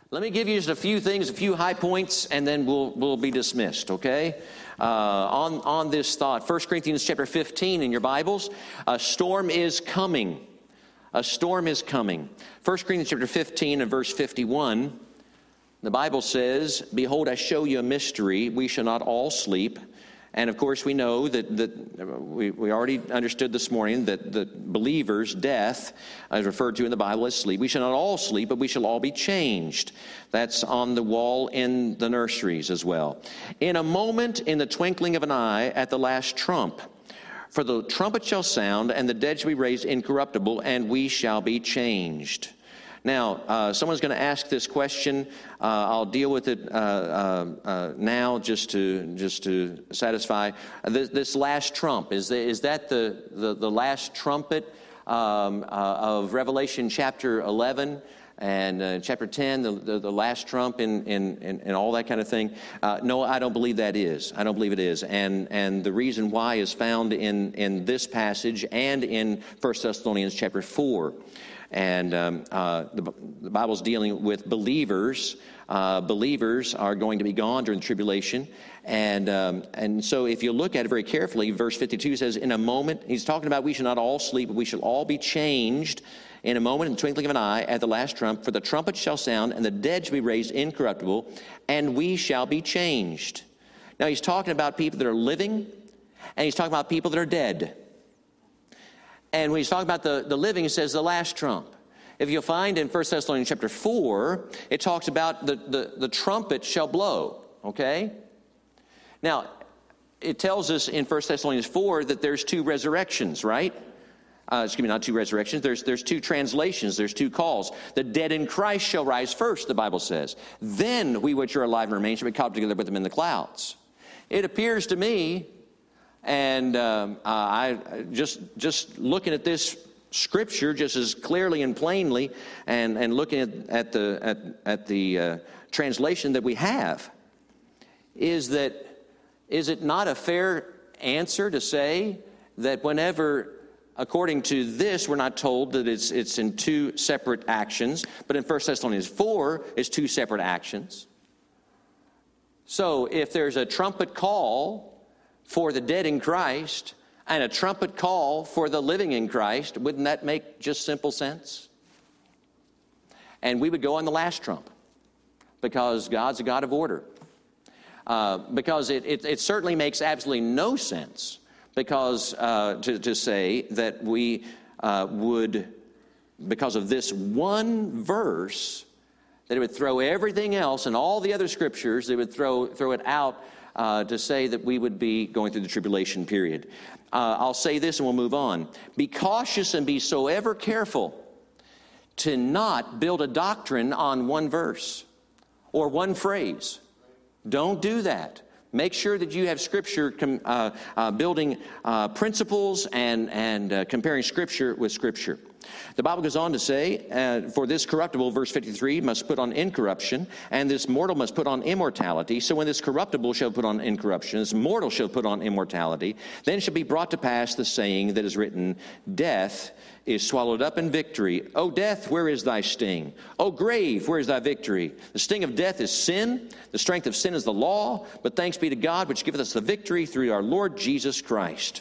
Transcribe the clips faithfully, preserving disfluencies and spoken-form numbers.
Let me give you just a few things, a few high points, and then we'll we'll be dismissed, okay? Uh, on, on this thought, First Corinthians chapter fifteen in your Bibles, a storm is coming. A storm is coming. First Corinthians chapter fifteen and verse fifty-one, the Bible says, "Behold, I show you a mystery. We shall not all sleep." And of course, we know that, that we, we already understood this morning that the believers' death is referred to in the Bible as sleep. We shall not all sleep, but we shall all be changed. That's on the wall in the nurseries as well. "In a moment, in the twinkling of an eye, at the last trump. For the trumpet shall sound, and the dead shall be raised incorruptible, and we shall be changed." Now, uh, someone's going to ask this question. Uh, I'll deal with it uh, uh, uh, now, just to just to satisfy this, this last trump. Is the, is that the, the the last trumpet um, uh, of Revelation chapter eleven and uh, chapter ten, the, the the last trump, and and and all that kind of thing? Uh, no, I don't believe that is. I don't believe it is, and and the reason why is found in in this passage and in First Thessalonians chapter four. And um, uh, the, the Bible's dealing with believers. Uh, believers are going to be gone during the tribulation. And um, and so if you look at it very carefully, verse fifty-two says, "In a moment," he's talking about we shall not all sleep, but we shall all be changed in a moment, in the twinkling of an eye, at the last trump. For the trumpet shall sound, and the dead shall be raised incorruptible, and we shall be changed. Now he's talking about people that are living, and he's talking about people that are dead. And when he's talking about the, the living, he says the last trump. If you'll find in First Thessalonians chapter four, it talks about the, the, the trumpet shall blow, okay? Now, it tells us in First Thessalonians four that there's two resurrections, right? Uh, excuse me, not two resurrections. There's, there's two translations. There's two calls. The dead in Christ shall rise first, the Bible says. Then we which are alive and remain shall be caught up together with them in the clouds. It appears to me, and um, uh, I just just looking at this scripture just as clearly and plainly, and, and looking at, at the at, at the uh, translation that we have, is that is it not a fair answer to say that whenever, according to this, we're not told that it's it's in two separate actions, but in First Thessalonians four, it's two separate actions. So if there's a trumpet call for the dead in Christ and a trumpet call for the living in Christ, wouldn't that make just simple sense? And we would go on the last trump, because God's a God of order. Uh, because it, it, it certainly makes absolutely no sense because uh, to, to say that we uh, would, because of this one verse, that it would throw everything else and all the other scriptures, they would throw throw it out uh, to say that we would be going through the tribulation period. Uh, I'll say this and we'll move on. Be cautious and be so ever careful to not build a doctrine on one verse or one phrase. Don't do that. Make sure that you have Scripture com, uh, uh, building uh, principles and, and uh, comparing Scripture with Scripture. The Bible goes on to say, uh, for this corruptible, verse fifty-three, must put on incorruption, and this mortal must put on immortality. So when this corruptible shall put on incorruption, this mortal shall put on immortality, then shall be brought to pass the saying that is written, death is swallowed up in victory. O death, where is thy sting? O grave, where is thy victory? The sting of death is sin. The strength of sin is the law. But thanks be to God, which giveth us the victory through our Lord Jesus Christ.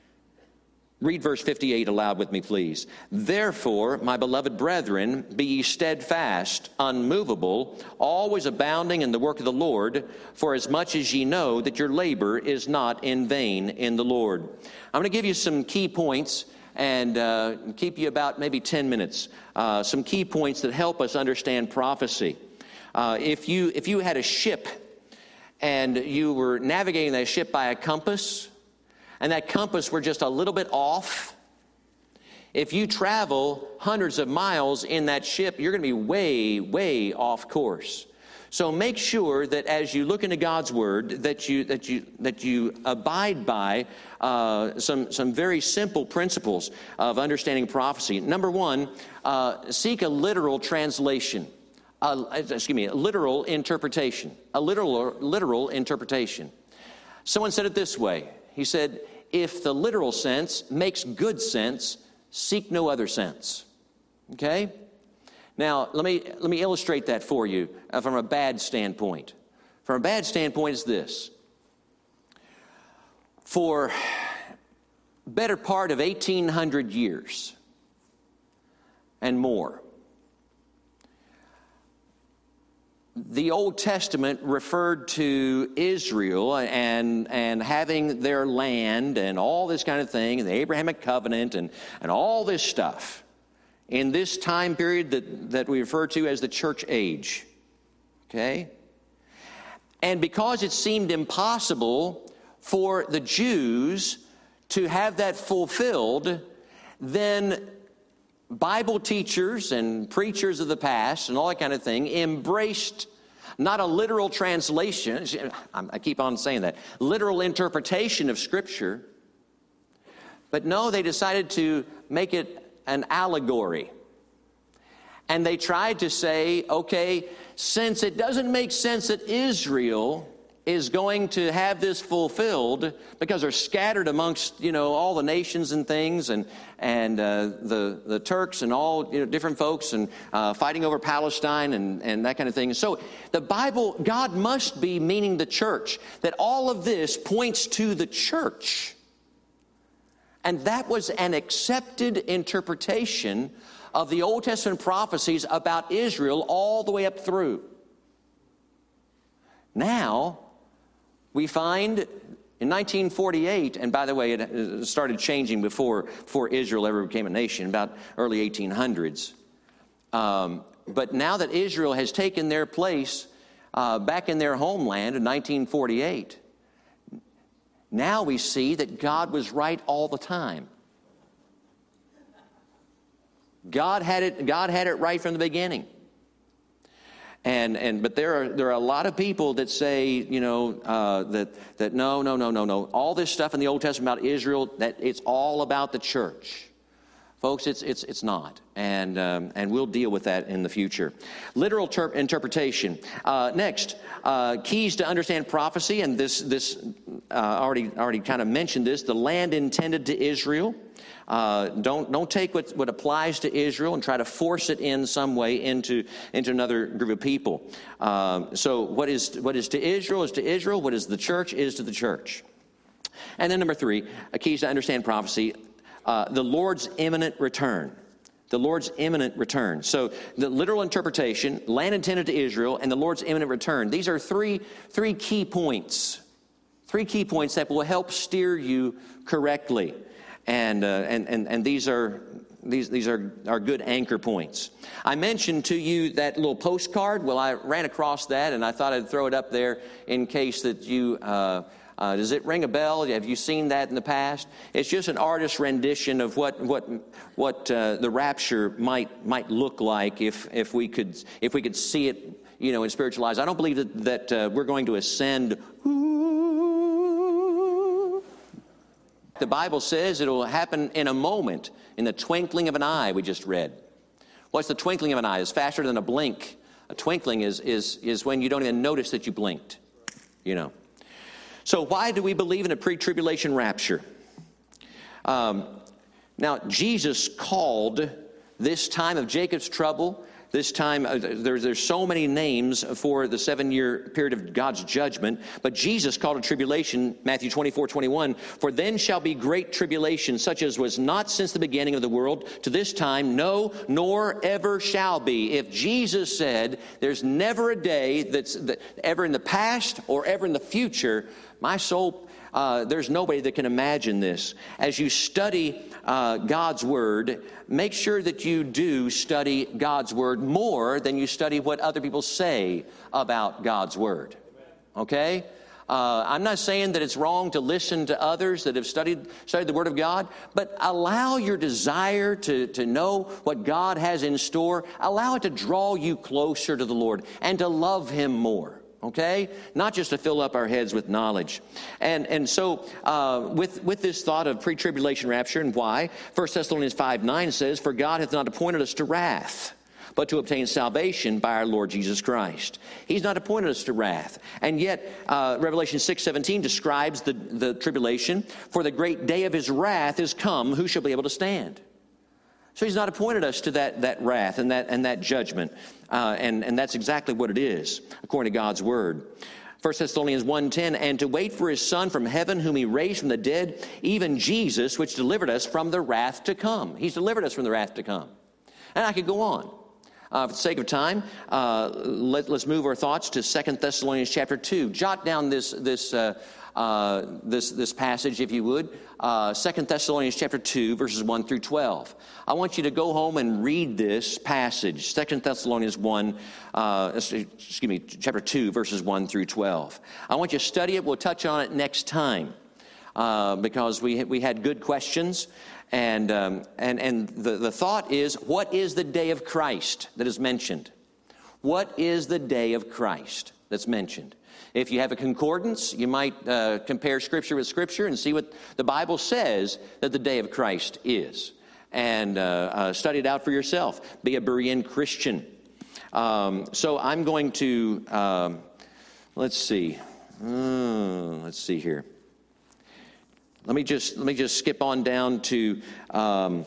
Read verse fifty-eight aloud with me, please. Therefore, my beloved brethren, be ye steadfast, unmovable, always abounding in the work of the Lord, for as much as ye know that your labor is not in vain in the Lord. I'm going to give you some key points and uh, keep you about maybe ten minutes. Uh, some key points that help us understand prophecy. Uh, if you if you had a ship and you were navigating that ship by a compass, and that compass were just a little bit off, if you travel hundreds of miles in that ship, you're going to be way, way off course. So make sure that as you look into God's Word, that you that you that you abide by uh, some some very simple principles of understanding prophecy. Number one, uh, seek a literal translation. Uh, excuse me, a literal interpretation. A literal literal interpretation. Someone said it this way. He said, if the literal sense makes good sense, seek no other sense. Okay? Now, let me, let me illustrate that for you uh, from a bad standpoint. From a bad standpoint is this. For better part of eighteen hundred years and more, the Old Testament referred to Israel and, and having their land and all this kind of thing, and the Abrahamic covenant and, and all this stuff in this time period that, that we refer to as the church age. Okay? And because it seemed impossible for the Jews to have that fulfilled, then Bible teachers and preachers of the past and all that kind of thing embraced not a literal translation, I keep on saying that, literal interpretation of Scripture, but no, they decided to make it an allegory. And they tried to say, okay, since it doesn't make sense that Israel is going to have this fulfilled because they're scattered amongst, you know, all the nations and things, and and uh, the the Turks and all, you know, different folks, and uh, fighting over Palestine and and that kind of thing. So the Bible, God must be meaning the church, that all of this points to the church, and that was an accepted interpretation of the Old Testament prophecies about Israel all the way up through. Now we find in nineteen forty-eight, and by the way, it started changing before, before Israel ever became a nation, about early eighteen hundreds. Um, but now that Israel has taken their place uh, back in their homeland in nineteen forty-eight, now we see that God was right all the time. God had it, God had it right from the beginning. And and but there are there are a lot of people that say, you know, uh, that that no no no no no all this stuff in the Old Testament about Israel, that it's all about the church, folks. It's it's it's not, and um, and we'll deal with that in the future. Literal ter- interpretation. Uh, next, uh, keys to understand prophecy, and this this uh, already already kind of mentioned this. The land intended to Israel. Uh, don't don't take what, what applies to Israel and try to force it in some way into, into another group of people. Um, so what is what is to Israel is to Israel. What is the church is to the church. And then number three, a keys to understand prophecy, uh, the Lord's imminent return. The Lord's imminent return. So the literal interpretation, land intended to Israel, and the Lord's imminent return. These are three three key points. Three key points that will help steer you correctly. And, uh, and and and these are these these are, are good anchor points. I mentioned to you that little postcard. Well, I ran across that, and I thought I'd throw it up there in case that you. Uh, uh, does it ring a bell? Have you seen that in the past? It's just an artist's rendition of what what what uh, the rapture might might look like if if we could if we could see it, you know, in spiritual eyes. I don't believe that that uh, we're going to ascend. The Bible says it will happen in a moment, in the twinkling of an eye, we just read. What's the twinkling of an eye? It's faster than a blink. A twinkling is, is, is when you don't even notice that you blinked, you know. So why do we believe in a pre-tribulation rapture? Um, now, Jesus called this time of Jacob's trouble, this time, uh, there's, there's so many names for the seven-year period of God's judgment, but Jesus called it tribulation, Matthew twenty-four twenty-one, for then shall be great tribulation, such as was not since the beginning of the world to this time, no, nor ever shall be. If Jesus said there's never a day that's that ever in the past or ever in the future, my soul, uh, there's nobody that can imagine this. As you study uh, God's Word, make sure that you do study God's Word more than you study what other people say about God's Word. Okay? Uh, I'm not saying that it's wrong to listen to others that have studied studied the Word of God, but allow your desire to, to know what God has in store, allow it to draw you closer to the Lord and to love Him more. Okay? Not just to fill up our heads with knowledge. And and so uh, with, with this thought of pre-tribulation rapture and why, First Thessalonians five nine says, for God hath not appointed us to wrath, but to obtain salvation by our Lord Jesus Christ. He's not appointed us to wrath. And yet, uh, Revelation six seventeen describes the, the tribulation. For the great day of His wrath is come, who shall be able to stand? So he's not appointed us to that, that wrath and that, and that judgment. Uh, and, and that's exactly what it is, according to God's word. First Thessalonians one ten, and to wait for his Son from heaven, whom he raised from the dead, even Jesus, which delivered us from the wrath to come. He's delivered us from the wrath to come. And I could go on. Uh, for the sake of time, uh, let, let's move our thoughts to Second Thessalonians chapter two. Jot down this, this, uh, uh, this, this passage, if you would. Uh, Second Thessalonians chapter two, verses one through twelve. I want you to go home and read this passage. Second Thessalonians one, uh, excuse me, chapter two, verses one through twelve. I want you to study it. We'll touch on it next time uh, because we we had good questions. And um, and and the, the thought is, what is the day of Christ that is mentioned? What is the day of Christ that's mentioned? If you have a concordance, you might uh, compare Scripture with Scripture and see what the Bible says that the day of Christ is. And uh, uh, study it out for yourself. Be a Berean Christian. Um, so I'm going to, um, let's see. Uh, let's see here. Let me just let me just skip on down to um,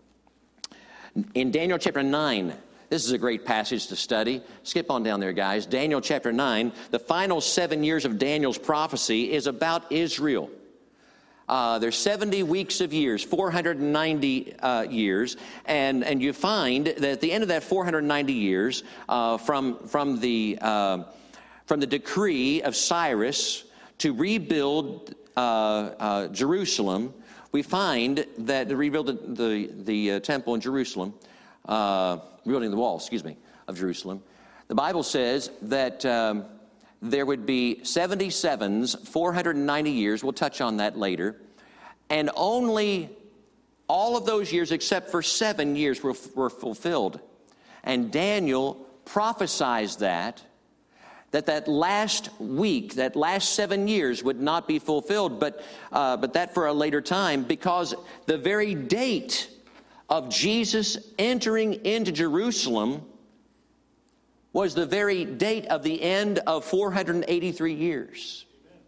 in Daniel chapter nine. This is a great passage to study. Skip on down there, guys. Daniel chapter nine. The final seven years of Daniel's prophecy is about Israel. Uh, there's seventy weeks of years, four hundred ninety uh, years, and and you find that at the end of that four hundred ninety years, uh, from from the uh, from the decree of Cyrus to rebuild Uh, uh, Jerusalem, we find that to rebuild the, the, the uh, temple in Jerusalem, uh, rebuilding the wall, excuse me, of Jerusalem, the Bible says that um, there would be seventy-sevens, four hundred ninety years. We'll touch on that later. And only all of those years except for seven years were, were fulfilled. And Daniel prophesies that that that last week, that last seven years would not be fulfilled, but uh, but that for a later time, because the very date of Jesus entering into Jerusalem was the very date of the end of four hundred eighty-three years.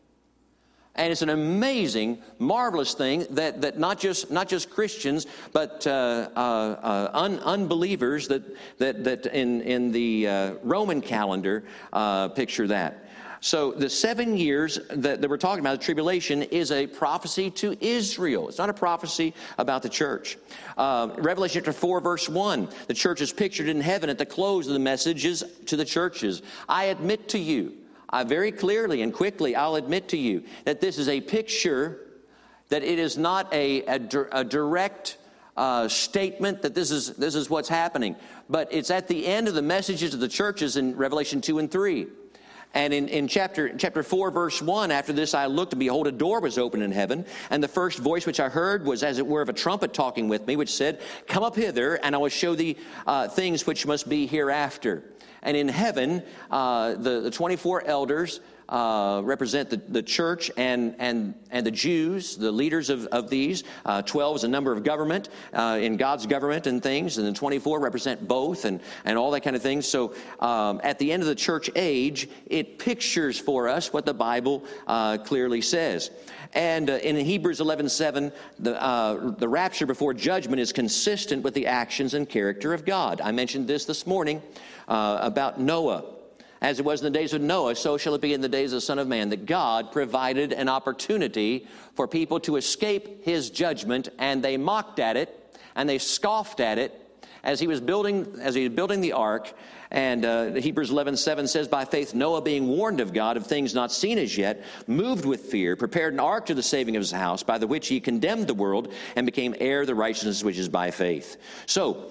And it's an amazing, marvelous thing that, that not just not just Christians, but uh, uh, uh, un, unbelievers that that that in in the uh, Roman calendar uh, picture that. So the seven years that, that we're talking about, the tribulation, is a prophecy to Israel. It's not a prophecy about the church. Uh, Revelation chapter four, verse one, the church is pictured in heaven at the close of the messages to the churches. I admit to you. I very clearly and quickly, I'll admit to you that this is a picture, that it is not a, a, a direct uh, statement that this is, this is what's happening. But it's at the end of the messages of the churches in Revelation two and three. And in, in chapter, chapter four, verse one, after this I looked, and behold, a door was opened in heaven. And the first voice which I heard was as it were of a trumpet talking with me, which said, come up hither, and I will show thee uh, things which must be hereafter. And in heaven, uh, the, the twenty-four elders uh, represent the, the church and, and, and the Jews, the leaders of, of these. Uh, twelve is a number of government, uh, in God's government and things. And the twenty-four represent both and, and all that kind of thing. So um, at the end of the church age, it pictures for us what the Bible uh, clearly says. And uh, in Hebrews eleven seven, the, uh, the rapture before judgment is consistent with the actions and character of God. I mentioned this this morning uh, about Noah. As it was in the days of Noah, so shall it be in the days of the Son of Man, that God provided an opportunity for people to escape his judgment, and they mocked at it, and they scoffed at it as he was building, as he was building the ark. And uh, Hebrews eleven seven says, by faith Noah, being warned of God of things not seen as yet, moved with fear, prepared an ark to the saving of his house, by the which he condemned the world and became heir of the righteousness which is by faith. So,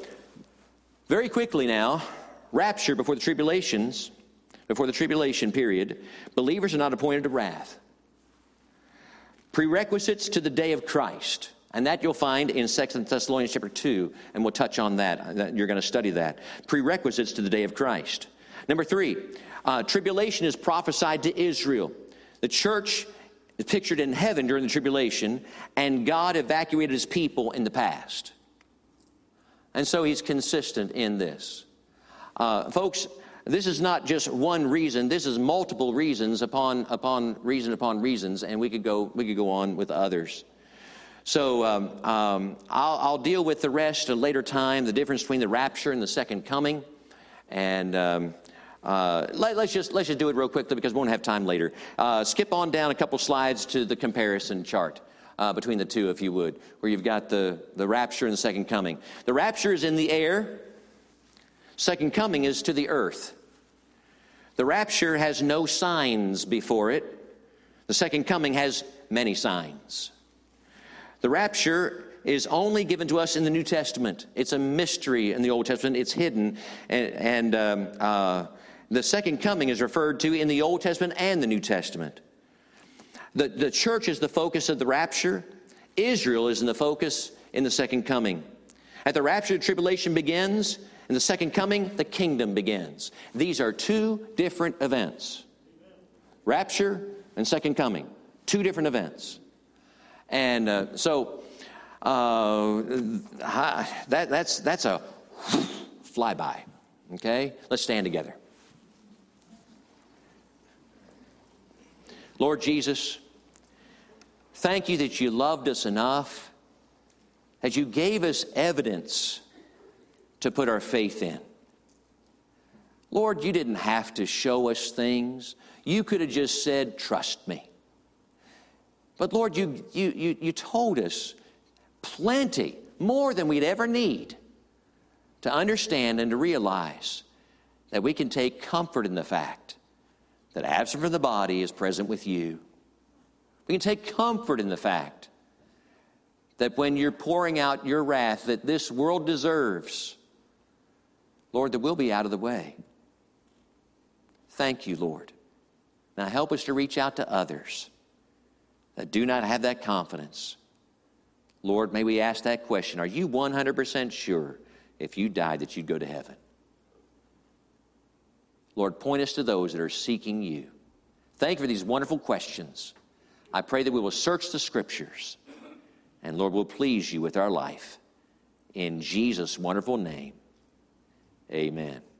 very quickly now, rapture before the tribulations, before the tribulation period, believers are not appointed to wrath. Prerequisites to the day of Christ. And that you'll find in Second Thessalonians chapter two, and we'll touch on that. You're going to study that. Prerequisites to the day of Christ. Number three, uh, tribulation is prophesied to Israel. The church is pictured in heaven during the tribulation, and God evacuated his people in the past. And so he's consistent in this. Uh, folks, this is not just one reason. This is multiple reasons upon upon reason upon reasons, and we could go we could go on with others. So um, um, I'll, I'll deal with the rest at a later time, the difference between the rapture and the second coming. And um, uh, let, let's just let's just do it real quickly because we won't have time later. Uh, skip on down a couple slides to the comparison chart uh, between the two, if you would, where you've got the, the rapture and the second coming. The rapture is in the air. Second coming is to the earth. The rapture has no signs before it. The second coming has many signs. The rapture is only given to us in the New Testament. It's a mystery in the Old Testament. It's hidden. And, and um, uh, the second coming is referred to in the Old Testament and the New Testament. The, the church is the focus of the rapture. Israel is in the focus in the second coming. At the rapture, the tribulation begins. In the second coming, the kingdom begins. These are two different events. Rapture and second coming. Two different events. And uh, so uh, that, that's, that's a flyby. Okay? Let's stand together. Lord Jesus, thank you that you loved us enough, that you gave us evidence to put our faith in. Lord, you didn't have to show us things. You could have just said, trust me. But Lord, you, you, you, you told us plenty, more than we'd ever need, to understand and to realize that we can take comfort in the fact that absent from the body is present with you. We can take comfort in the fact that when you're pouring out your wrath that this world deserves, Lord, that we'll be out of the way. Thank you, Lord. Now help us to reach out to others that do not have that confidence. Lord, may we ask that question. Are you one hundred percent sure if you died that you'd go to heaven? Lord, point us to those that are seeking you. Thank you for these wonderful questions. I pray that we will search the Scriptures. And Lord, we'll please you with our life. In Jesus' wonderful name, amen.